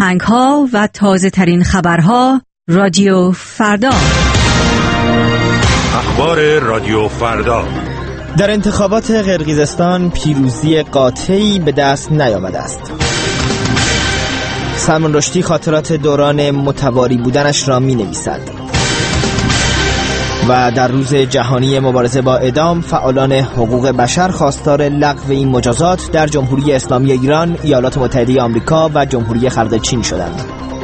آهنگ‌ها و تازه‌ترین خبرها رادیو فردا. اخبار رادیو فردا. در انتخابات قرقیزستان پیروزی قاطعی به دست نیامده است. سلمان رشدی خاطرات دوران متواری بودنش را می‌نویسد. و در روز جهانی مبارزه با اعدام، فعالان حقوق بشر خواستار لغو این مجازات در جمهوری اسلامی ایران، ایالات متحده آمریکا و جمهوری خلق چین شدند.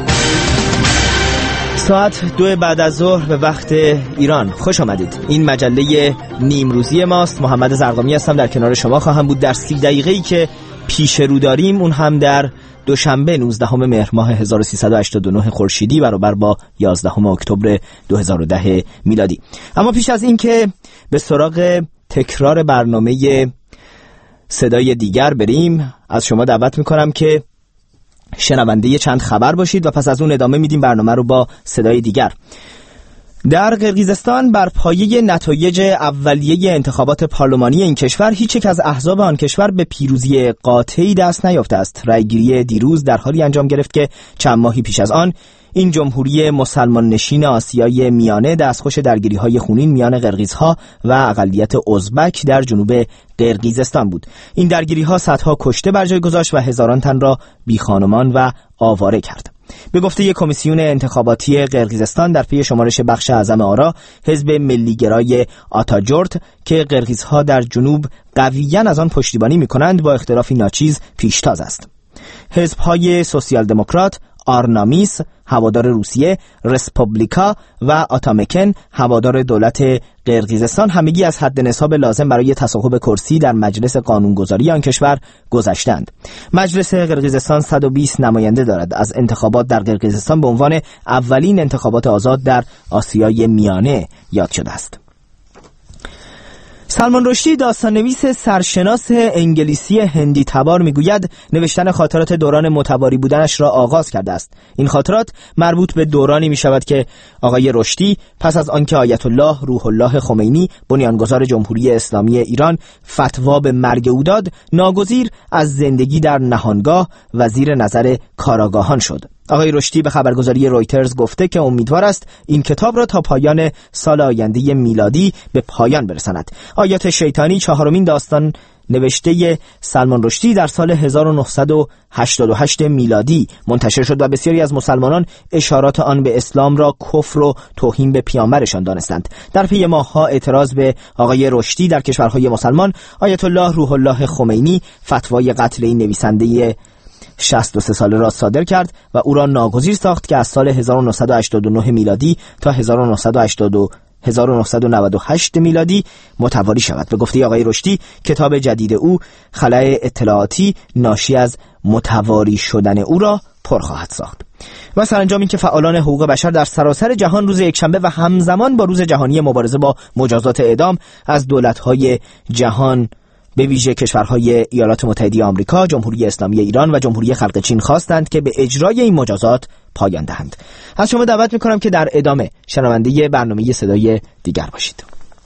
ساعت 2 بعد از ظهر به وقت ایران. خوش آمدید. این مجله نیمروزی ماست. محمد زرقامی هستم، در کنار شما خواهم بود در 30 دقیقه‌ای که پیش رو داریم، اون هم در دوشنبه 19 مهر ماه 1389 خورشیدی برابر با 11 اکتبر 2010 میلادی. اما پیش از این که به سراغ تکرار برنامه صدای دیگر بریم، از شما دعوت میکنم که شنونده چند خبر باشید و پس از اون ادامه میدیم برنامه رو با صدای دیگر. در قرقیزستان بر پایه نتایج اولیه انتخابات پارلمانی این کشور، هیچ یک از احزاب آن کشور به پیروزی قاطعی دست نیافته است. رأیگیری دیروز در حالی انجام گرفت که چند ماهی پیش از آن این جمهوری مسلمان نشین آسیای میانه دستخوش درگیری‌های خونین میان قرقیزها و اقلیت ازبک در جنوب قرقیزستان بود. این درگیری‌ها صدها کشته بر جای گذاشت و هزاران تن را بیخانمان و آواره کرد. به گفته یک کمیسیون انتخاباتی قرقیزستان، در پی شمارش بخش اعظم آرا، حزب ملیگرای آتاجورت که قرقیزها در جنوب قویاً از آن پشتیبانی می‌کنند، با اختلافی ناچیز پیشتاز است. حزب‌های سوسیال دموکرات، آرنامیس هوادار روسیه، رسپوبلیکا و آتامکن هوادار دولت قرقیزستان همگی از حد نصاب لازم برای تصاحب کرسی در مجلس قانونگذاری آن کشور گذشتند. مجلس قرقیزستان 120 نماینده دارد. از انتخابات در قرقیزستان به عنوان اولین انتخابات آزاد در آسیای میانه یاد شده است. سلمان رشدی، داستان‌نویس سرشناس انگلیسی هندی تبار، میگوید نوشتن خاطرات دوران متواری بودنش را آغاز کرده است. این خاطرات مربوط به دورانی می شود که آقای رشدی پس از آنکه آیت الله روح الله خمینی بنیانگذار جمهوری اسلامی ایران فتوا به مرگ او داد، ناگزیر از زندگی در نهانگاه و زیر نظر کاراگاهان شد. آقای رشدی به خبرگزاری رویترز گفته که امیدوار است این کتاب را تا پایان سال آینده میلادی به پایان برساند. آیات شیطانی، چهارمین داستان نوشته سلمان رشدی، در سال 1988 میلادی منتشر شد و بسیاری از مسلمانان اشارات آن به اسلام را کفر و توهین به پیامبرشان دانستند. در پی ماه‌ها اعتراض به آقای رشدی در کشورهای مسلمان، آیت الله روح الله خمینی فتوای قتل این نویسنده 63 ساله را صادر کرد و او را ناگزیر ساخت که از سال 1989 میلادی تا 1998 میلادی متواری شود. به گفته آقای رشدی، کتاب جدید او خلأ اطلاعاتی ناشی از متواری شدن او را پر خواهد ساخت. و سرانجام این که فعالان حقوق بشر در سراسر جهان روز یکشنبه و همزمان با روز جهانی مبارزه با مجازات اعدام از دولت‌های جهان به ویژه کشورهای ایالات متحده آمریکا، جمهوری اسلامی ایران و جمهوری خلق چین خواستند که به اجرای این مجازات پایان دهند. از شما دعوت می‌کنم که در ادامه شنونده برنامه صدای دیگر باشید.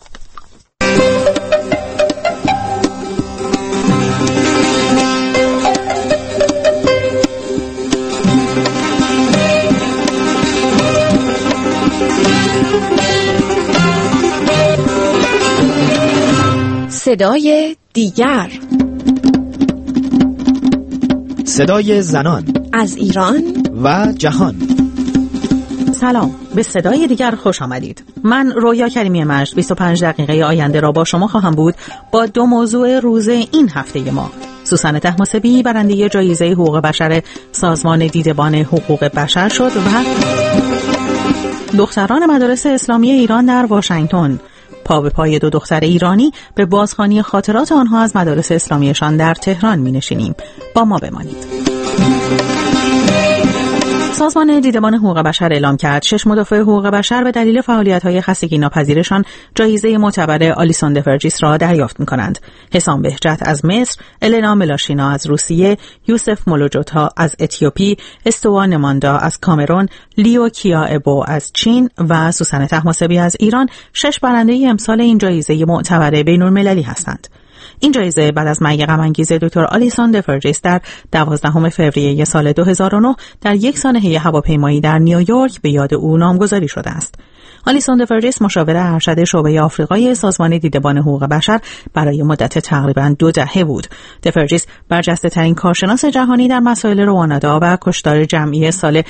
صدای دیگر، صدای زنان از ایران و جهان. سلام، به صدای دیگر خوش آمدید. من رویا کریمی مجد 25 دقیقه آینده را با شما خواهم بود با دو موضوع روز این هفته ما. سوسن طهماسبی برنده جایزه حقوق بشر سازمان دیدبان حقوق بشر شد و دختران مدارس اسلامی ایران در واشنگتن، پا به پای دو دختر ایرانی به بازخوانی خاطرات آنها از مدارس اسلامیشان در تهران می نشینیم. با ما بمانید. سازمان دیدبان حقوق بشر اعلام کرد 6 مدافع حقوق بشر به دلیل فعالیت‌های خستگی ناپذیرشان جایزه معتبر آلیسون دفرجیس را دریافت می‌کنند. حسام بهجت از مصر، النا ملاشینا از روسیه، یوسف مولوجوتا از اتیوپی، استوا نماندا از کامرون، لیو کیا ابو از چین و سوسن طهماسبی از ایران 6 برنده امسال این جایزه معتبر بین‌المللی هستند. این جایزه بعد از مرگ غم‌انگیز دکتر آلیسون دفرجیس در 12 فوریه سال 2009 در یک سانحه هواپیمایی در نیویورک به یاد او نامگذاری شده است. آلیسون دفرجیس مشاور ارشد شعبه آفریقای سازمان دیدبان حقوق بشر برای مدت تقریباً 2 دهه بود. دفرجیس برجسته‌ترین کارشناس جهانی در مسائل رواندا و کشتار جمعی سال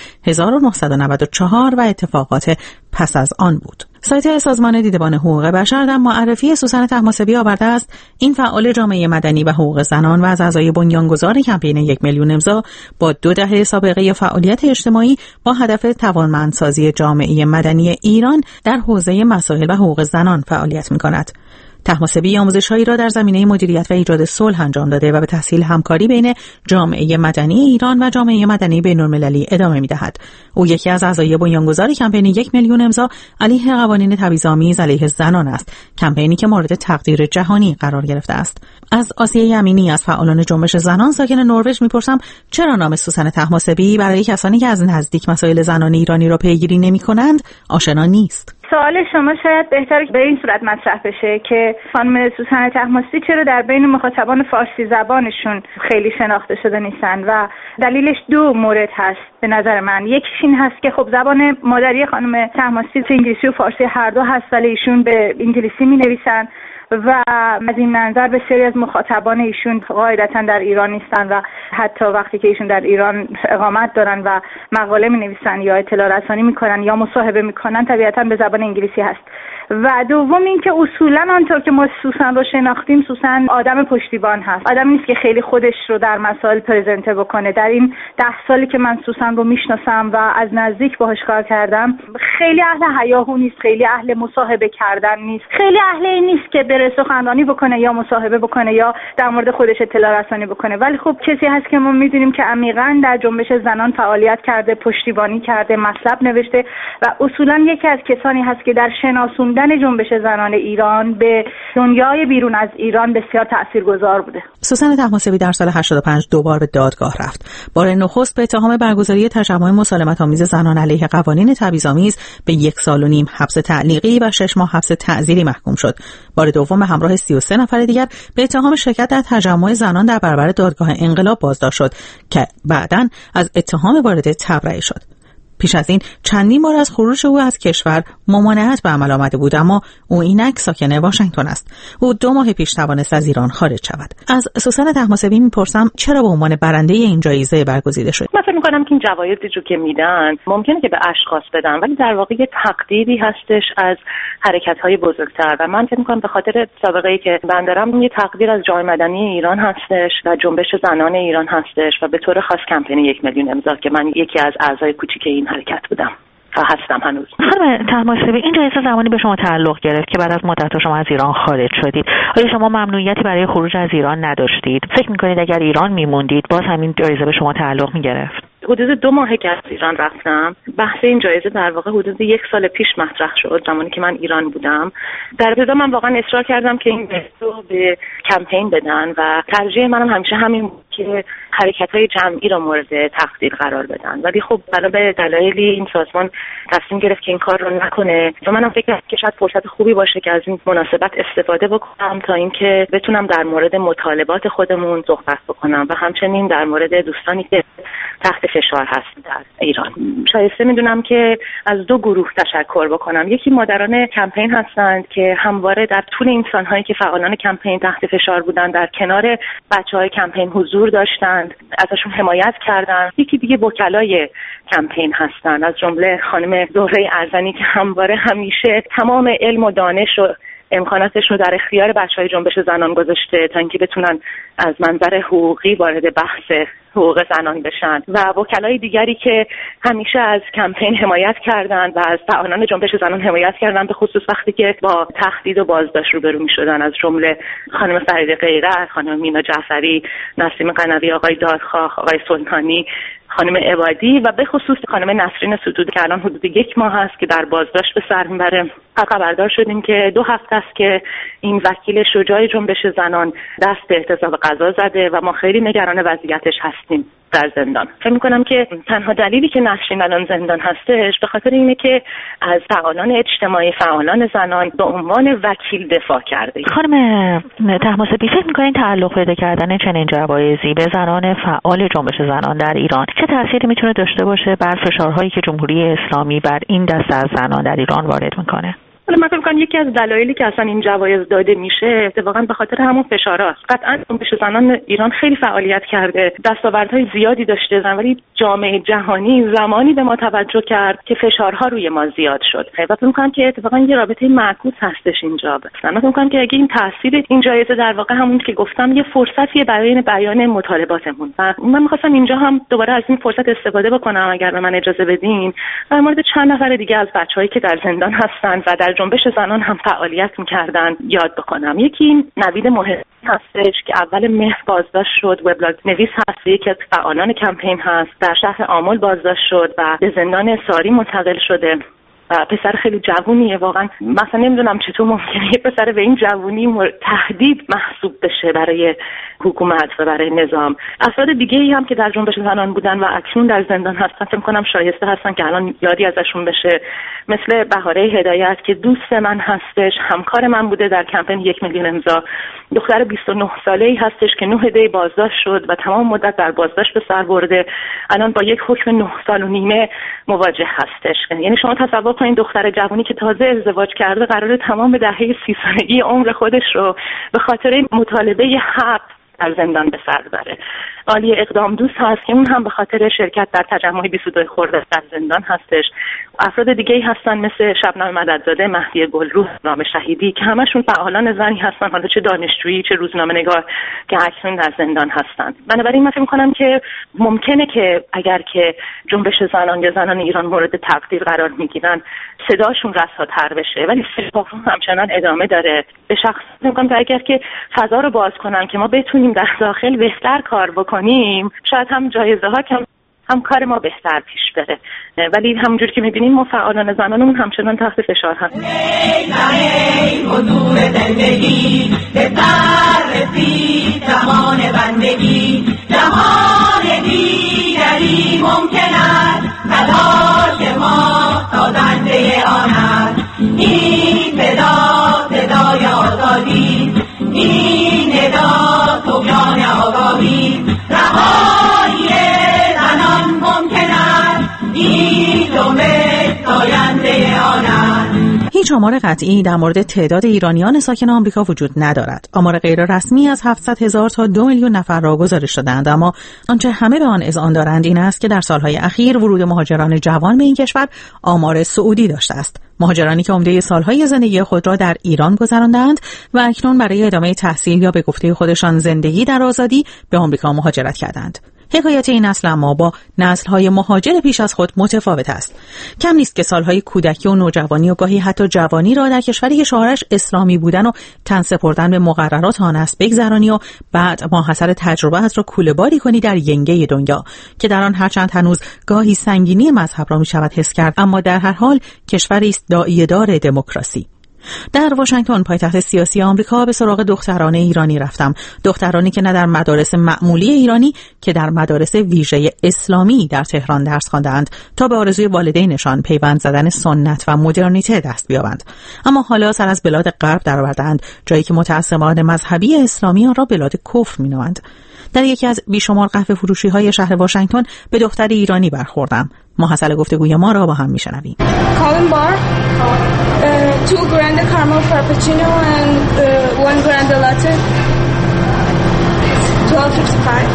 1994 و اتفاقات پس از آن بود. سایت سازمان دیدبان حقوق بشر در معرفی سوسن طهماسبی آورده است این فعال جامعه مدنی و حقوق زنان و از اعضای بنیانگذار کمپین 1 میلیون امضا با 2 دهه سابقه فعالیت اجتماعی با هدف توانمندسازی جامعه مدنی ایران در حوزه مسائل و حقوق زنان فعالیت می‌کند. طهماسبی آموزش‌هایی را در زمینه مدیریت و ایجاد صلح انجام داده و به تسهیل همکاری بین جامعه مدنی ایران و جامعه مدنی بین‌المللی ادامه می‌دهد. او یکی از اعضای بنیانگذار کمپین 1 میلیون امضا علیه قوانین تبعیض‌آمیز علیه زنان است، کمپینی که مورد تقدیر جهانی قرار گرفته است. از آسیه امینی از فعالان جنبش زنان ساکن نروژ می‌پرسم چرا نام سوسن طهماسبی برای کسانی که از نزدیک مسائل زنان ایرانی را پیگیری نمی‌کنند آشنا نیست. سوال شما شاید بهتر به این صورت مطرح بشه که خانم سوسن طهماسبی چرا در بین مخاطبان فارسی زبانشون خیلی شناخته شده نیستن و دلیلش 2 مورد هست به نظر من. یکیش این هست که خب زبان مادری خانم طهماسبی انگلیسی و فارسی هر دو هست ولی ایشون به انگلیسی می‌نویسن و از این منظر بسیاری از مخاطبان ایشون قاعدتاً در ایران نیستن و حتی وقتی که ایشون در ایران اقامت دارن و مقاله می‌نویسن یا اطلاع رسانی می‌کنن یا مصاحبه می‌کنن طبیعتاً به زبان انگلیسی هست. و دوم این که اصولاً آنطور که ما سوسن رو شناختیم سوسن آدم پشتیبان هست. آدم نیست که خیلی خودش رو در مسائل پرزنته بکنه. در این 10 سالی که من سوسن رو میشناسم و از نزدیک باهاش کار کردم خیلی اهل هیاهو نیست، خیلی اهل مصاحبه کردن نیست، خیلی اهل این نیست که بره سخنرانی بکنه یا مصاحبه بکنه یا در مورد خودش اطلاع رسانی بکنه. ولی خب کسی هست که ما میدونیم که عمیقاً در جنبش زنان فعالیت کرده، پشتیبانی کرده، مطلب نوشته و اصولاً یکی از کسانی هست که در شناسوندن جنبش زنان ایران به دنیای بیرون از ایران بسیار تاثیرگذار بوده. سوسن طهماسبی در سال 85 دوبار به دادگاه رفت. بار نخست به اتهام برگزاری تجمع مسالمت‌آمیز زنان علیه قوانین تبعیض‌آمیز به 1.5 سال حبس تعلیقی و 6 ماه حبس تعزیری محکوم شد. بار دوم به همراه 33 نفر دیگر به اتهام شرکت در تجمع زنان در برابر دادگاه انقلاب بازداشت شد که بعداً از اتهام وارد تبرئه شد. پیش از این چندین بار از خروج او از کشور ممانعت به عمل آمده بود، اما او اینک ساکن واشنگتن است. او 2 ماه پیش توانست از ایران خارج شود. از سوسن طهماسبی میپرسم چرا به عنوان برنده این جایزه برگزیده شد؟ من فکر می‌کنم که این جوایزی رو که میدن ممکنه که به اشخاص بدن ولی در واقع یه تقدیری هستش از حرکت‌های بزرگتر و من فکر می‌کنم به خاطر سابقه‌ای که من دارم یه تقدیر از جامعه مدنی ایران هستش و جنبش زنان ایران هستش و به طور خاص کمپین 1 میلیون امضا که من یکی از اعضای کوچیک این حرکت بودم و هستم هنوز. خانم طهماسبی این جایزه زمانی به شما تعلق گرفت که بعد از مدت شما از ایران خارج شدید. آیا شما ممنوعیتی برای خروج از ایران نداشتید؟ فکر می‌کنید اگر ایران می‌موندید باز همین جایزه به شما تعلق می‌گرفت؟ حدود 2 ماه که از ایران رفتم بحث این جایزه در واقع حدود 1 سال پیش مطرح شد زمانی که من ایران بودم. در ابتدا من واقعا اصرار کردم که این رو به کمپین بدن و ترجیح منم همیشه همین بود که حرکت‌های جمعی را مورد تقدیر قرار بدن ولی خب بنا به دلایلی این سازمان تصمیم گرفت که این کار رو نکنه و منم فکر کردم که شاید فرصت خوبی باشه که از این مناسبت استفاده بکنم تا اینکه بتونم در مورد مطالبات خودمون صحبت بکنم و همچنین در مورد دوستانی که تحت فشار هست در ایران. شایسته میدونم که از 2 گروه تشکر بکنم. یکی مادران کمپین هستند که همواره در طول این سال‌هایی که فعالان کمپین تحت فشار بودند در کنار بچه‌های کمپین حضور داشتند، ازشون حمایت کردند. یکی دیگه وکلای کمپین هستند از جمله خانم زهره ارزنی که همواره همیشه تمام علم و دانش و امکاناتش رو در اختیار بچه‌های جنبش زنان گذاشته تا اینکه بتونن از منظر حقوقی وارد بحث حقوق زنان بشن و وکلای دیگری که همیشه از کمپین حمایت کردند و از فعالان جنبش زنان حمایت کردند به خصوص وقتی که با تهدید و بازداشت روبرو می‌شدن از جمله خانم فرید غیرت، خانم مینا جعفری، نسیم قنوی، آقای دادخواه، آقای سلطانی، خانم عبادی و به خصوص خانم نسرین ستودی که الان حدود 1 ماه است که در بازداشت به سر میبره. خبردار شدیم که 2 هفته است که این وکیل شجاع جنبش زنان دست به اعتصاب غذا زده و ما خیلی نگران وضعیتش هستیم در زندان. فکر می‌کنم که تنها دلیلی که نسرین الان زندان هستش به خاطر اینه که از فعالان اجتماعی، فعالان زنان به عنوان وکیل دفاع کرده. خانم طهماسبی، فکر می‌کنین تعلق پیدا کردن چنین جوایزی به زنان فعال جنبش زنان در ایران چه تأثیری میتونه داشته باشه بر فشارهایی که جمهوری اسلامی بر این دسته از زنان در ایران وارد میکنه؟ من فکر می‌کنم یکی از دلایلی که اصلا این جوایز داده میشه اتفاقا به خاطر همون فشارهاست. قطعاً جنبش زنان ایران خیلی فعالیت کرده، دستاوردهای زیادی داشته، ولی جامعه جهانی زمانی به ما توجه کرد که فشارها روی ما زیاد شد. و فکر می‌کنم که اتفاقا یه رابطه معکوس هستش اینجا. من فکر می‌کنم که اگه این تاثیر این جایزه در واقع همون که گفتم یه فرصتیه برای بیان مطالباتمون و من می‌خواستم اینجا هم دوباره از این فرصت استفاده بکنم اگر به من اجازه بدین در مورد چند نفر دیگه از بچه‌هایی که در زندان هستن و در جنبش زنان هم فعالیت می‌کردن یاد بکنم. یکی نوید محبی هستش که اول مهر بازداشت شد، وبلاگ نویس هست، یکی از فعالان کمپین هست، در شهر آمل بازداشت شد و به زندان ساری منتقل شده. پسر خیلی جوونیه واقعا، مثلا نمیدونم چطور ممکنه یه پسر به این جوونی تهدید محسوب بشه برای حکومت و برای نظام. افراد دیگه‌ای هم که در جنبش زنان بودن و اکنون در زندان هستن فکر کنم شایسته هستن که الان یادی ازشون بشه، مثل بهاره هدایت که دوست من هستش، همکار من بوده در کمپین 1 میلیون امضا، دختر 29 ساله‌ای هستش که 9 دی بازداشت شد و تمام مدت در بازداشت به سر برده، الان با یک حکم 9 سال و نیمه مواجه هستش. یعنی شما تصور کنید دختر جوانی که تازه ازدواج کرده قراره تمام دهه 30 سالگی عمر خودش رو به خاطر مطالبه حق در زندان به سر ببره. عالی اقدام دوست هست که اون هم به خاطر شرکت در تجمع 22 خرداد در زندان هستش. افراد دیگه‌ای هستن مثل شبنم مددزاده، مهدی گلروح، رام شهیدی که همشون فعالان زنی هستن، حالا چه دانشجویی چه روزنامه‌نگار که اکنون در زندان هستن. بنابراین من فکر می‌کنم که ممکنه که اگر که جنبش زنان یا زنان ایران مورد تقدیر قرار می‌گیرن صداشون رساتر بشه، ولی فشارها همچنان ادامه داره. به شخص میگم که اگر که فضا رو باز کنن که ما بتونیم در داخل بهتر کار بکنیم، شاید هم جایزه‌ها هم کار ما بهتر پیش بره، ولی همونجوری که می‌بینیم ما فعالان زنانمون همچنان تحت فشار هستیم. حضور زندگی به رسید زمان بندگی، جهان دیگری ممکن است، تلاش ما سازنده آن است. این صدای آزادی، این ندا طغیان آگاهی، رهایی زنان ممکن است، این جنبش ساینده آن است. هیچ آمار قطعی در مورد تعداد ایرانیان ساکن آمریکا وجود ندارد. آمار غیر رسمی از 700,000 تا 2 میلیون نفر را گزارش دادند، اما آنچه همه به آن اذعان دارند این است که در سالهای اخیر ورود مهاجران جوان به این کشور آمار صعودی داشته است. مهاجرانی که عمده سالهای زندگی خود را در ایران گذراندند و اکنون برای ادامه تحصیل یا به گفته خودشان زندگی در آزادی به آمریکا مهاجرت کردند. حکایت این نسل اما با نسل‌های مهاجر پیش از خود متفاوت است. کم نیست که سالهای کودکی و نوجوانی و گاهی حتی جوانی را در کشوری که شعارش اسلامی بودن و تن سپردن به مقررات آن است بگذرانی و بعد ماحصل تجربه‌ات را کوله‌باری کنی در ینگه دنیا که در آن هرچند هنوز گاهی سنگینی مذهب را می‌شود حس کرد، اما در هر حال کشوری است داعیه‌دار دموکراسی. در واشنگتن پایتخت سیاسی آمریکا به سراغ دختران ایرانی رفتم، دخترانی که نه در مدارس معمولی ایرانی که در مدارس ویژه اسلامی در تهران درس خواندند تا به آرزوی والدینشان پیوند زدن سنت و مدرنیته دست بیابند، اما حالا سر از بلاد غرب درآوردند، جایی که متعصبان مذهبی اسلامی آن را بلاد کفر می‌نامند. در یکی از بیشمار قهوه فروشی‌های شهر واشنگتن به دختر ایرانی برخوردم. ماحصل گفتگوی ما را با هم می‌شنویم. Colin Barr, 2 grande caramel frappuccino and 1 grande latte. $12.55.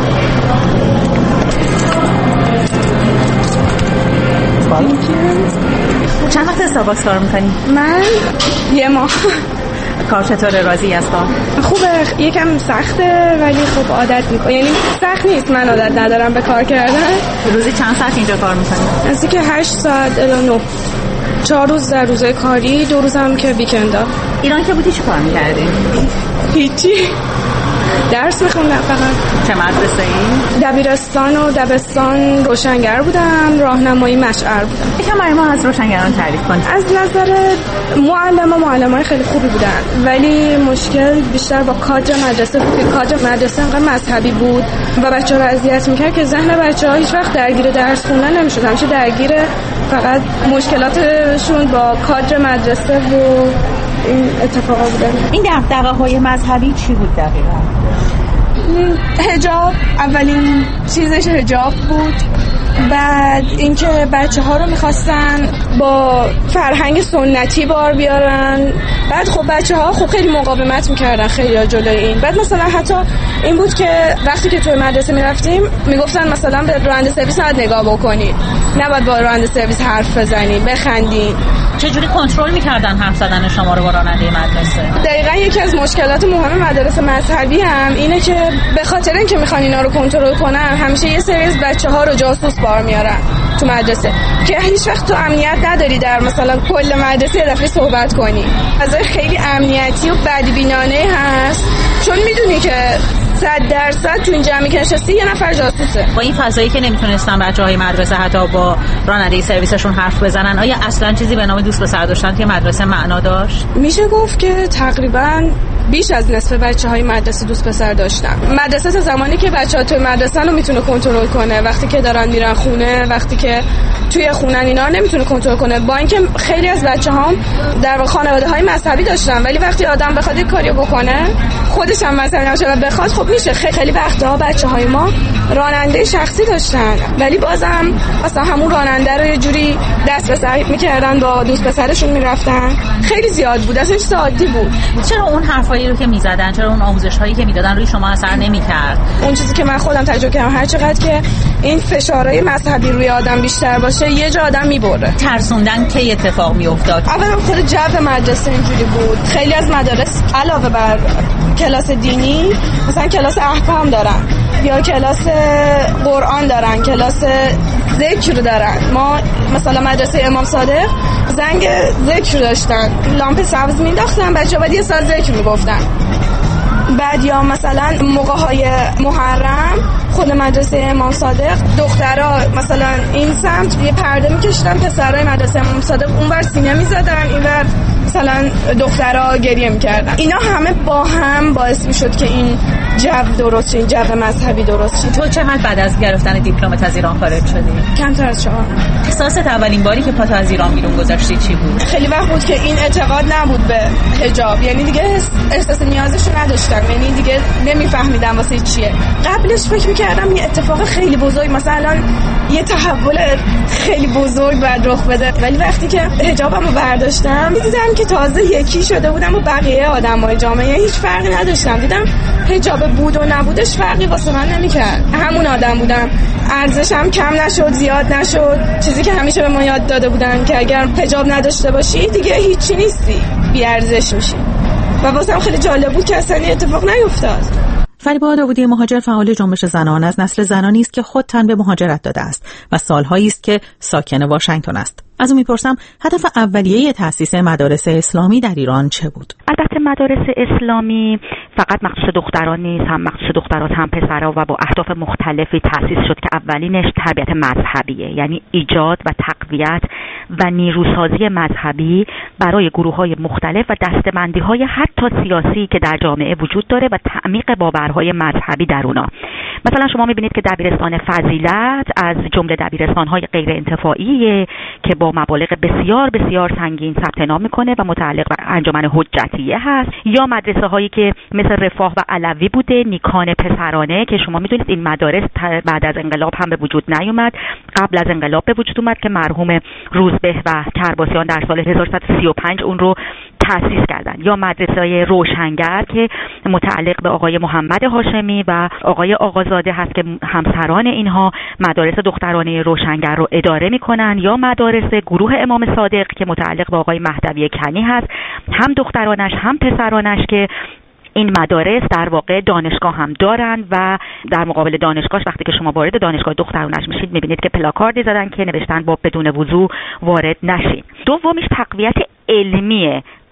چند وقت استارباکس کار می‌کنی؟ من 1 ماه. کار چطوره؟ راضی هستی؟ خوبه، یکم سخته ولی خب عادت میکنم. یعنی سخت نیست، من عادت ندارم به کار کردن. روزی چند ساعت اینجا کار میکنی؟ از اینکه 8 ساعت الی 9. 4 روز در روزهای کاری، 2 روز هم که ویکندا. ایران که بودی چی کار میکردی؟ هیچی. درس میخوندم فقط. چه مدرسه ای؟ دبیرستان و دبستان روشنگر بودم، راهنمایی مشعر بودم. یکم برای ما از روشنگران تعریف کنید. از نظر معلمای خیلی خوبی بودن، ولی مشکل بیشتر با کادر مدرسه بود. کادر مدرسه انقدر مذهبی بود و بچه‌ها رو اذیت می‌کرد که ذهن بچه‌ها هیچ وقت درگیر درس خوندن نمی‌شد، همیشه درگیر فقط مشکلاتشون با کادر مدرسه و این اتفاقا بودن. این دغدغه‌های مذهبی چی بود دقیقاً؟ حجاب، اولین چیزش حجاب بود. بعد اینکه بچه‌ها رو می‌خواستن با فرهنگ سنتی بار بیارن. بعد خب بچه‌ها خیلی مقاومت می‌کردن خیلی جلوی این. بعد مثلا حتی این بود که وقتی که توی مدرسه می‌رفتیم میگفتن مثلا به راننده سرویس باید نگاه بکنید، نباید با راننده سرویس حرف بزنید، بخندید. چجوری کنترل می‌کردن حرف زدن شما رو با راننده مدرسه؟ دقیقاً یکی از مشکلات مهم مدارس مذهبی هم اینه که به خاطر اینکه می‌خوان اینا رو کنترل کنن، همیشه یه سری از بچه‌ها رو جاسوس بار میارن تو مدرسه که هیچ وقت تو امنیت نداری در مثلا کل مدرسه یه دفعه صحبت کنی. فضای خیلی امنیتی و بدبینانه هست، چون میدونی که 100% تو این جمعی که نشستی یه نفر جاسوسه. با این فضایی که نمیتونستن بچه‌های مدرسه حتی با راننده سرویسشون حرف بزنن، آیا اصلا چیزی به نام دوست پسر داشتن توی مدرسه معنا داشت؟ میشه گفت که تقریبا بیش از نصف بچه‌های مدرسه دوست پسر داشتن. مدرسه تا زمانی که بچه‌ها توی مدرسه رو میتونه کنترل کنه، وقتی که دارن میرن خونه، وقتی که توی خونن اینا نمیتونه کنترل کنه. با اینکه خیلی از بچه‌ها در خانواده‌های مذهبی داشتن، ولی وقتی آدم بخواد یک کاری بکنه، خودش هم مذهبی نشه و بخواد، خب میشه. خیلی وقتها بچه‌های ما راننده شخصی داشتن، ولی بازم مثلا همون راننده رو یه جوری دست به سر می‌کردن، با دوست پسرشون میرفتن. خیلی زیاد بود، اصلا سادی بود. چرا اون حرفایی رو که میزدن، چرا اون آموزش‌هایی که میدادن روی شما اثر نمی‌کرد؟ اون چیزی که من خودم تجربه کردم، هر چقدر که این فشارهای مذهبی روی آدم بیشتر باشه، یه جا آدم میبره. ترسوندن کی اتفاق میافتاد؟ اولا خود جو مدرسه اینجوری بود. خیلی از مدارس علاوه بر کلاس دینی مثلا کلاس احکام دارن یا کلاس قرآن دارن، کلاس ذکر دارن. ما مثلا مدرسه امام صادق زنگ ذکر داشتن، لامپ سبز مینداختن، بچه‌ها بعد یه ساعت ذکر میگفتن. بعد یا مثلا موقع‌های محرم خود مدرسه امام صادق دخترها مثلا این سمت یه پرده می‌کشیدن، پسرای مدرسه امام صادق اونور سینه می‌زدن، اینور مثلا دخترها گریه می‌کردن. اینا همه با هم باعث می‌شد که این جو درست شه، این جو مذهبی درست شه. تو چقدر بعد از گرفتن دیپلمت از ایران خارج شدی؟ کمتر از 4. احساست اولین باری که پاتو از ایران بیرون گذاشتی چی بود؟ خیلی وقت بود که این اعتقاد نبود به حجاب، یعنی دیگه احساس نیازش نداشتم، یعنی دیگه نمیفهمیدم واسه چیه. قبلش فکر می‌کردم یه اتفاق خیلی بزرگ، مثلا یه تحول خیلی بزرگ بعد رخ بده، ولی وقتی که حجابمو برداشتم دیدم که تازه یکی شده بودم با بقیه آدمای جامعه، هیچ فرقی نداشتم. دیدم حجاب بود و نبودش فرقی واسه من نمی‌کرد، همون آدم بودم، ارزشم کم نشد زیاد نشد. چیزی که همیشه به ما یاد داده بودن که اگر حجاب نداشته باشی دیگه هیچی نیستی، بی ارزش میشی. و واسم خیلی جالب بود که اصلا اتفاق نیفتاد. فریبا داوودی مهاجر فعال جنبش زنان از نسل زنانی است که خود تن به مهاجرت داده است و سالهایی است که ساکن واشنگتن است. از او میپرسم هدف اولیه تأسیس مدارس اسلامی در ایران چه بود؟ البته مدارس اسلامی فقط مخصوص دختران نیست، هم مخصوص دخترات هم پسرها و با اهداف مختلفی تأسیس شد که اولینش تربیت مذهبیه، یعنی ایجاد و تقویت و نیروسازی مذهبی برای گروه‌های مختلف و دسته‌بندی‌های حتی سیاسی که در جامعه وجود داره و تعمیق باورهای مذهبی در اونا. مثلا شما می‌بینید که دبیرستان فضیلت از جمله دبیرستان‌های غیر انتفاعیه که با مبالغ بسیار بسیار سنگین ثبت نام میکنه و متعلق به انجمن حجتیه هست، یا مدرسه هایی که مثل رفاه و علوی بوده، نیکان پسرانه که شما میدونید این مدارس بعد از انقلاب هم به وجود نیومد، قبل از انقلاب به وجود اومد که مرحوم روزبه و کرباسیان در سال 1335 اون رو تأسیس کردن، یا مدرسه روشنگر که متعلق به آقای محمد هاشمی و آقای آقازاده هست که همسران اینها مدارس دخترانه روشنگر رو اداره میکنن، یا مدارس گروه امام صادق که متعلق به آقای مهدوی کنی هست، هم دخترانش هم پسرانش که این مدارس در واقع دانشگاه هم دارن و در مقابل دانشگاهش وقتی که شما وارد دانشگاه دخترانش میشید میبینید که پلاکاردی زدن که نوشتن با بدون وضو وارد نشین. دومیش تقویت علمیه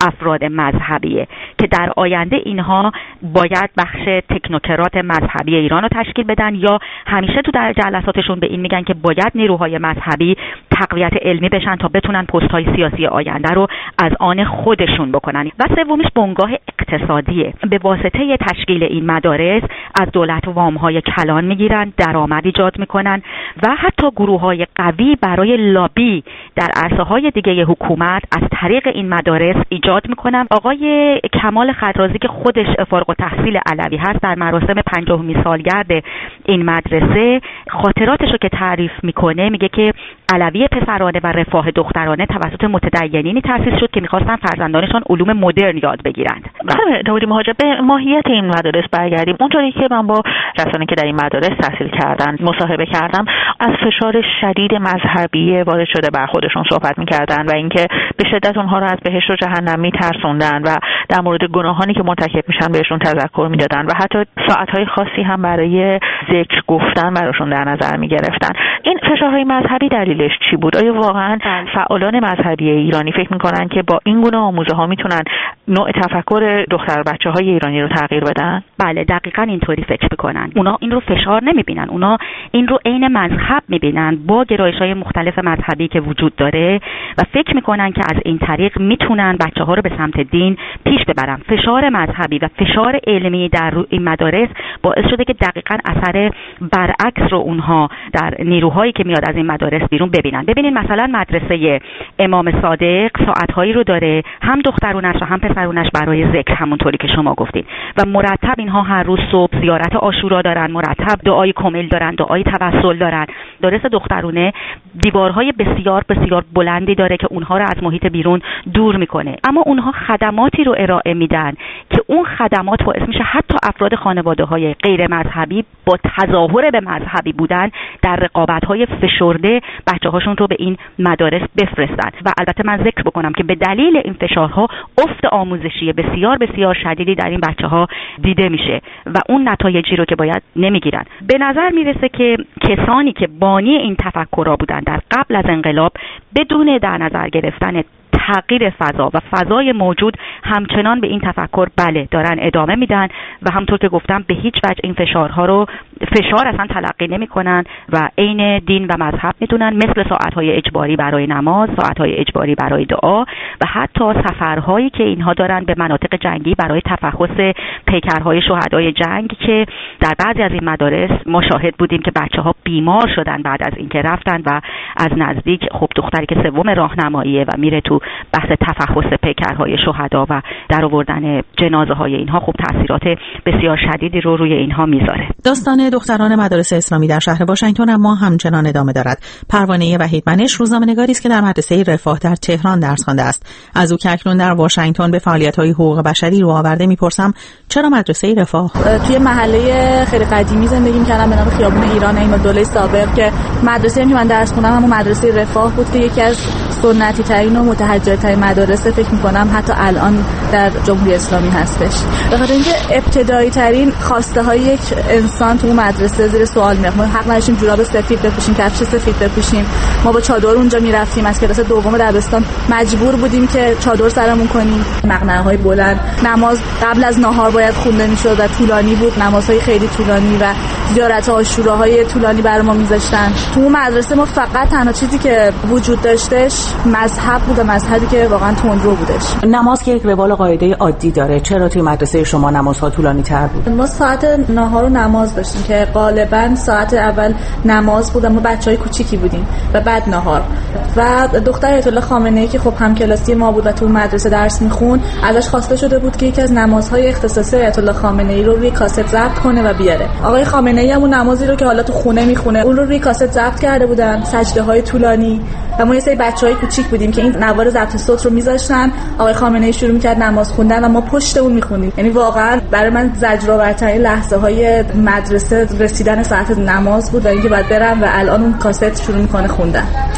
افراد مذهبیه که در آینده اینها باید بخش تکنوکرات مذهبی ایران رو تشکیل بدن، یا همیشه تو در جلساتشون به این میگن که باید نیروهای مذهبی تقویت علمی بشن تا بتونن پست‌های سیاسی آینده رو از آن خودشون بکنن. و سومیش بنگاه اقتصادیه. به واسطه تشکیل این مدارس از دولت وام‌های کلان میگیرن، درآمد ایجاد میکنن و حتی گروه‌های قوی برای لابی در عرصه‌های دیگه حکومت از طریق این مدارس ایجاد میکنن. آقای کمال خضرازی که خودش فارغ التحصیل علوی هست، در مراسم 50مین سالگرد این مدرسه خاطراتشو که تعریف میکنه میگه که علوی پسرانه و رفاه دخترانه توسط متدینینی تأسیس شد که میخواستن فرزندانشان علوم مدرن یاد بگیرند. داوودی مهاجر، به ماهیت این مدارس برگردیم. اونطوری که من با کسانی که در این مدارس تحصیل کردن مصاحبه کردم، از فشار شدید مذهبی وارد شده بر خودشون صحبت میکردن و اینکه به شدت اونها رو از بهشت و جهنم میترسوندن و در مورد گناهانی که مرتکب میشن بهشون تذکر میدادن و حتی ساعتهای خاصی هم برای ذکر گفتن براشون در نظر میگرفتن. این فشارهای مذهبی دلیلش چی بود؟ آیا واقعا فعالان مذهبی ایرانی فکر میکنن که با این گونه آموزه ها میتونن نوع تفکر دختر بچه‌های ایرانی رو تغییر بدن؟ بله، دقیقاً اینطوری فکر میکنن. اونا این رو فشار نمیبینن، اونا این رو عین مذهب میبینن با گرایش‌های مختلف مذهبی که وجود داره و فکر میکنن که از این طریق میتونن بچه‌ها رو به سمت دین پیش ببرن. فشار مذهبی و فشار علمی در این مدارس باعث شده که دقیقاً اثر برعکس رو اونها در نیروهایی که میاد از این مدارس بیرون ببینن. ببینید مثلا مدرسه امام صادق ساعت‌هایی رو داره، هم دخترونش و هم پسرونش برای ذکر، همونطوری که شما گفتید، و مرتب اینها هر روز صبح زیارت عاشورا دارن، مرتب دعای کمیل دارن، دعای توسل دارن. مدارس دخترونه دیوارهای بسیار بسیار بلندی داره که اونها رو از محیط بیرون دور میکنه، اما اونها خدماتی رو ارائه میدن که اون خدمات باعث میشه حتی افراد خانواده‌های غیر مذهبی با تظاهر به مذهبی بودن در رقابت‌های فشرده بچه‌هاشون رو به این مدارس بفرستن. و البته من ذکر بکنم که به دلیل این فشارها افت آموزشی بسیار بسیار شدیدی در این بچه‌ها دیده میشه و اون نتایجی رو که باید نمیگیرن. به نظر میرسه که کسانی که بانی این تفکرها بودن در قبل از انقلاب بدون در نظر گرفتن تغییر فضا و فضای موجود همچنان به این تفکر بله دارن ادامه میدن و همطور که گفتم به هیچ وجه این فشارها رو فشار اصلا تلقی نمیکنن و عین دین و مذهب میدونن، مثل ساعتهای اجباری برای نماز، ساعتهای اجباری برای دعا و حتی سفرهایی که اینها دارن به مناطق جنگی برای تفحص پیکرهای شهدای جنگ که در بعضی از این مدارس ما شاهد بودیم که بچه‌ها بیمار شدن بعد از اینکه رفتن و از نزدیک خب دختری که سوم راهنماییه و میره تو بحث تفحص پیکرهای شهدا و در آوردن جنازه های اینها خب تاثیرات بسیار شدیدی رو روی اینها میذاره. داستان دختران مدارس اسلامی در شهر واشنگتن اما همچنان ادامه دارد. پروانه وحیدمنش روزنامه‌نگاری است که در مدرسه رفاه در تهران درس خوانده است. از او که اکنون در واشنگتن به فعالیت‌های حقوق بشری رو آورده میپرسم چرا مدرسه رفاه؟ توی محله خیلی قدیمی زندگی می‌کردم به نام خیابون ایران این دوله سابق که مدرسه‌ای که من درس خوندم همون مدرسه رفاه بود که یکی از سنتی ترین و متحجرترین مدارس فکر می‌کنم حتی الان در جمهوری اسلامی هستش. به خاطر اینکه ابتدایی ترین خواسته های یک انسان تو مدرسه زیر سوال میاد. ما حق نداشتیم جوراب سفید بپوشیم، کفش سفید بپوشیم. ما با چادر اونجا میرفتیم. از کلاس دوم دبستان مجبور بودیم که چادر سرمون کنیم. مقنعه‌های بلند. نماز قبل از ناهار باید خونده میشد و طولانی بود. نمازهای خیلی طولانی و زیارت عاشوراهای طولانی برای ما میذاشتن. تو مدرسه ما فقط تنها چیزی که وجود داشتش مذهب بود و مذهبی که واقعا تندرو بودش. نماز که یک روال قاعده عادی داره، چرا توی مدرسه شما نمازها طولانی تر بود؟ ما ساعت ناهار و نماز داشتیم که غالبا ساعت اول نماز بود، ما بچهای کوچیکی بودیم و بعد ناهار. و دختر آیت الله خامنه‌ای که خب همکلاسی ما بود و تو مدرسه درس میخون، ازش خواسته شده بود که یکی از نمازهای اختصاصی آیت الله خامنه‌ای رو روی کاست ضبط کنه و بیاره. آقای خامنه‌ای همون نمازی رو که حالا تو خونه میخونه اون رو روی کاست ضبط کرده بودن، سجده‌های طولانی و ما یه سری بچهای کوچیک بودیم که این نوار ضبط صوت رو میذاشتن، آقای خامنه‌ای شروع می‌کرد نماز خوندن و ما پشت اون می‌خوندیم. یعنی واقعا برای من زجرآورترین لحظه‌های مدرسه رسیدن ساعت نماز بود و اینکه بعد برم و الان اون کاست شروع می‌کنه خوندن.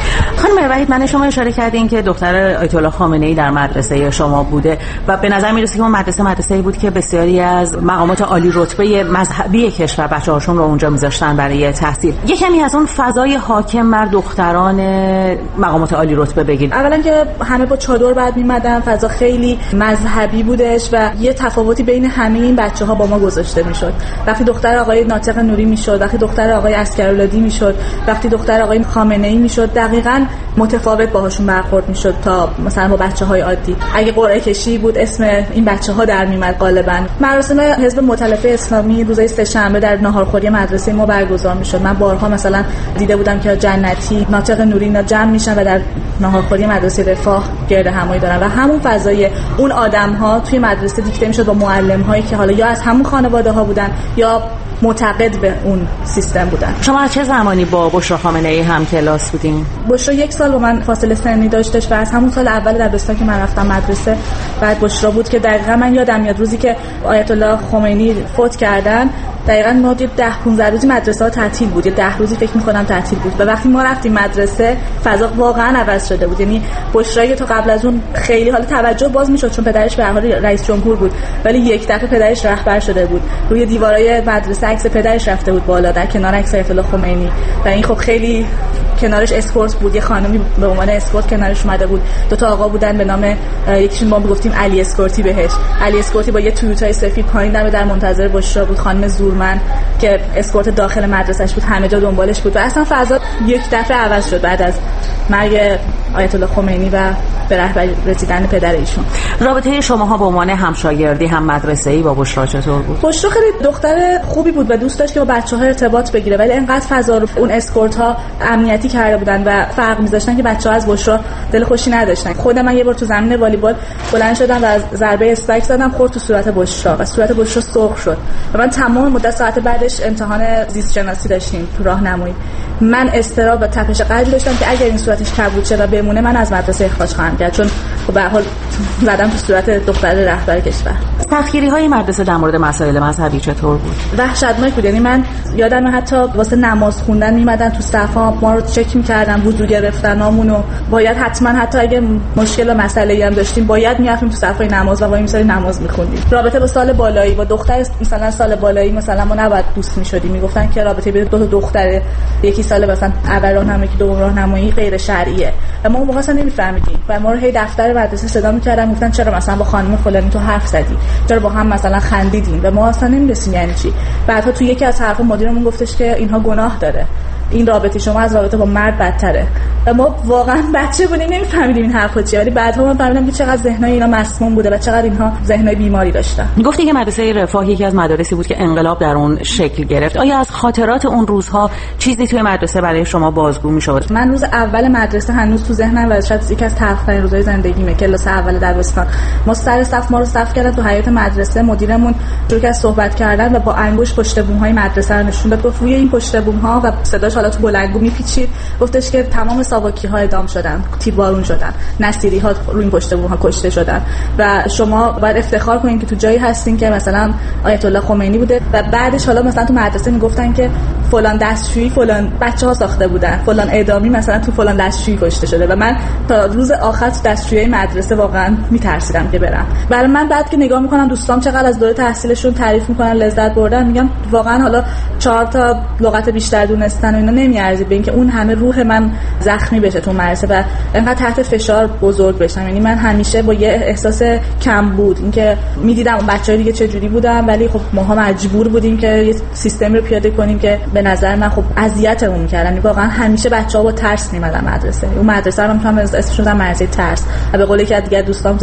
خانم وحید، من شما اشاره کردین که دختر آیت الله خامنه‌ای در مدرسه شما بوده و به نظر میرسه که اون مدرسه‌ای بود که بسیاری از مقامات عالی رتبه مذهبی کشور بچه‌هاشون رو اونجا می‌ذاشتن برای تحصیل. یه کمی از اون فضای حاکم بر دختران مقامات عالی رتبه بگید. اولا که همه با چادر بعد میمدن، فضا خیلی مذهبی بودش و یه تفاوتی بین همه این بچه‌ها با ما گذاشته میشد. وقتی دختر آقای ناطق نوری میشد، وقتی دختر آقای عسکرالعادی میشد، وقتی دختر آقای خامنه‌ای میشد، دقیقاً متفاوت باهاشون برخورد میشد تا مثلا با بچه‌های عادی. اگه قرعه کشی بود اسم این بچه‌ها در میاد غالباً. مراسم حزب مؤتلفه اسلامی روزهای سه‌شنبه در ناهارخوری مدرسه ما برگزار میشد. من بارها مثلا دیده بودم که جنتی، ناطق نوری اینا جمع میشن و در ناهارخوری مدرسه رفاه گرد همایی دارن و همون فضای اون آدم‌ها توی مدرسه دیکته میشد با معلم‌هایی که حالا یا از همون خانواده‌ها بودن یا معتقد به اون سیستم بودن. شما از چه زمانی با بشرا خامنه‌ای هم کلاس بودین؟ بشرا 1 سال با من فاصله سنی داشتش و از همون سال اول دبستان که من رفتم مدرسه بعد بشرا بود که دقیقاً من یادم میاد روزی که آیت الله خمینی فوت کردن دقیقاً ما 10-15 روزی مدرسه ها تعطیل بود، 10 روزی فکر می‌کنم تعطیل بود و وقتی ما رفتیم مدرسه فضا واقعاً عوض شده بود. یعنی بشرا تا قبل از اون خیلی حالا توجه باز می‌شد چون پدرش به هر حال رئیس جمهور بود، ولی یک دفعه پدرش رهبر شده بود. روی دیوارای مدرسه عکس پدرش رفته بود بالا در کنار عکس آیت الله خمینی و این خب خیلی کنارش اسکورت بود، یه خانمی به عنوان اسکورت کنارش اومده بود. 2 تا آقا بودن به نام یکیشون ما گفتیم علی اسکورتی بهش. علی اسکورتی با یه تویوتای سفید پایین دم در منتظر بشرا بود. خانم زورمن که اسکورت داخل مدرسه‌اش بود همه جا دنبالش بود و اصلا فضا یک دفعه عوض شد بعد از مرگ آیت الله خمینی و به رهبری رسیدن پدر ایشون. رابطه شماها به عنوان همشاگردی هم مدرسه‌ای با بشرا چطور بود؟ بشرا خیلی دختر خوبی بود و دوست داشت که با بچه‌ها ارتباط بگیره، ولی انقدر فضا رو اون اسکورت‌ها امنیتی کرده بودن و فرق می‌ذاشتن که بچه‌ها از بشرا دل خوشی نداشتن. خود من یه بار تو زمین والیبال بلند شدم و از ضربه استرایک زدم خورد تو صورت بشرا و صورت بشرا سرخ شد و من تمام مدت ساعت بعدش امتحان زیست شناسی داشتیم تو راهنمایی. من اضطراب و تپش قلبی داشتم که اگر این صورتش کبود شه و بمونه من از مدرسه اخراج خواهم کرد، چون به هر حال زدم تو صورت دختر رهبر کشور. سختگیری‌های مدرسه در مورد مسائل مذهبی چطور بود؟ وحشتناک بود. یعنی من یادم حتی واسه نماز خوندن میمدن تو صفا ما رو چک می‌کردن، وضو گرفتنامونو باید حتی اگه مشکل و مسئله‌ای هم داشتیم باید می‌رفتیم تو صفای نماز و وای می‌ساریم نماز می‌خوندیم. رابطه با سال بالایی با دختر مثلا سال بالایی مثلا ما نباید دوست می‌شدیم، میگفتن که رابطه بین 2 تا دختر یکی سال مثلا اول راهنمایی که دوم راهنمایی غیر شرعیه و ما اون موقع اصلا نمی‌فهمیدیم و ما رو هی دفتر مدرسه صدا می‌کردن گفتن چرا مثلا با خانم فلانی تو حرف زدی، چرا با هم مثلا خندیدیم و ما اصلا نمی‌دونستیم یعنی چی. بعدها تو یکی از حرفا مدیرمون گفتش که اینها گناه داره، این رابطه شما از رابطه با مرد بدتره و ما واقعا بچه بودیم نمی‌فهمیدیم این حرفا چیه، ولی بعدها من فهمیدم که چقدر ذهنای اینا مسموم بوده و چقدر اینها ذهنای بیماری داشتن. گفتی که مدرسه رفاه یکی از مدارسی بود که انقلاب در اون شکل گرفت. آیا از خاطرات اون روزها چیزی توی مدرسه برای شما بازگو می‌شد؟ من روز اول مدرسه هنوز تو ذهنم و شاید یکی از تلخ‌ترین روزهای زندگیمه. کلاس اول دبستان ما سر صف ما رو صف کردن تو حیاط مدرسه، مدیرمون شروع کرد صحبت کردن و با انگشت پشت بوم‌های مدرسه رو نشون داد. گفت روی این پشت بوم‌ها و صداش حالا تو بلندگو میپیچید، گفتش که تمام ساواکی‌ها اعدام شدن، تیربارون شدن، نصیری‌ها روی این پشت بوم‌ها کشته شدن و شما باید افتخار کنین که تو جایی هستین که مثلا آیت الله خمینی بوده. و بعدش حالا مثلا تو مدرسه میگفتن که فلان دستشویی فلان بچه‌ها ساخته بودن، فلان اعدامی مثلا تو فلان دستشویی کشته شده و من تا روز آخر تو دستشویی مدرسه واقعا میترسیدم که برم. برای من بعد که نگاه میکنم دوستام چقدر از دوره تحصیلشون تعریف میکنن، لذت بردن، میگم واقعا حالا 4 تا لغت بیشتر دونستن و اینا نمیارزه به اینکه اون همه روح من زخمی بشه تو مدرسه و انقدر تحت فشار بزرگ بشم. یعنی من همیشه با یه احساس کم بود، اینکه میدیدم اون بچه‌ها دیگه چه جوری بودن، ولی خب ماها مجبور بودیم که یه سیستمی رو پیاده کنیم که به نظر من خب اذیتمون می‌کردن. واقعا همیشه بچه‌ها با ترس می‌مدن مدرسه. اون مدرسه رو می‌تونم اسمش رو مدرسه ترس و به قول که دیگه دوستام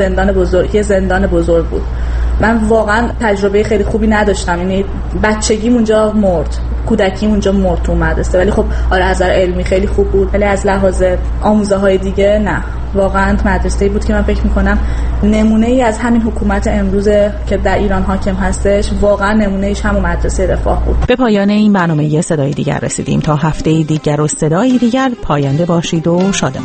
زندان بزرگ بود. من واقعا تجربه خیلی خوبی نداشتم. یعنی بچگیم اونجا مرد، کودکیم اونجا مرد تو مدرسه، ولی خب آره از نظر علمی خیلی خوب بود، ولی از لحاظ آموزه‌های دیگه نه. واقعا مدرسه‌ای بود که من فکر می‌کنم نمونه‌ای از همین حکومت امروز که در ایران حاکم هستش، واقعا نمونه‌ایش همون مدرسه رفاه بود. به پایان این برنامه یه صدای دیگر رسیدیم. تا هفته دیگر و صدای دیگر پاینده باشید و شادمان.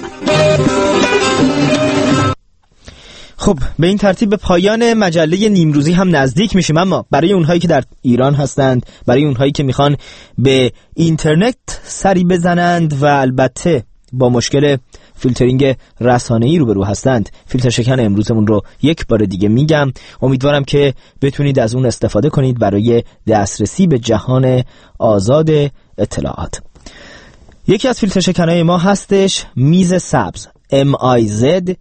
خب به این ترتیب به پایان مجله نیمروزی هم نزدیک میشیم، اما برای اونهایی که در ایران هستند، برای اونهایی که میخوان به اینترنت سری بزنند و البته با مشکل فیلترینگ رسانه‌ای روبرو هستند، فیلتر شکن امروزمون رو یک بار دیگه میگم. امیدوارم که بتونید از اون استفاده کنید برای دسترسی به جهان آزاد اطلاعات. یکی از فیلتر شکن‌های ما هستش میز سبز، MIZESABZ،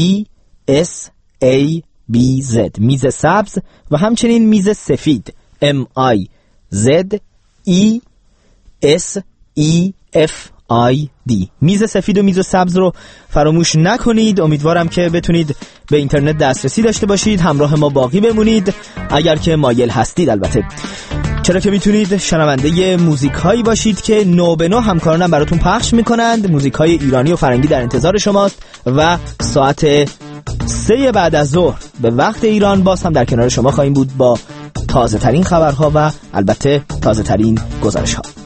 میز سبز، و همچنین میز سفید، MIZESEFID. میز سفید و میز سبز رو فراموش نکنید. امیدوارم که بتونید به اینترنت دسترسی داشته باشید، همراه ما باقی بمونید اگر که مایل هستید البته، چرا که میتونید شنونده موزیک هایی باشید که نو به نو همکارانم براتون پخش میکنند. موزیک های ایرانی و فرنگی در انتظار شماست و ساعت 3 بعد از ظهر به وقت ایران باز هم در کنار شما خواهیم بود با تازه ترین خبرها و البته تازه ترین گزارش ها.